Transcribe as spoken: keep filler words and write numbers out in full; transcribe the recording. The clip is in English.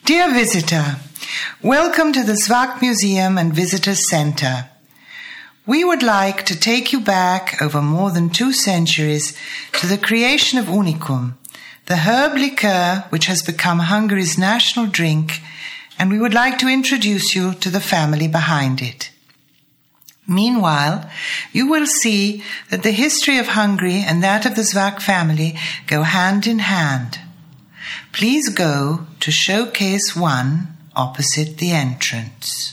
Dear visitor, welcome to the Zvak Museum and Visitor Center. We would like to take you back over more than two centuries to the creation of Unicum, the herb liqueur which has become Hungary's national drink, and we would like to introduce you to the family behind it. Meanwhile, you will see that the history of Hungary and that of the Zvak family go hand in hand. Please go to Showcase one opposite the entrance.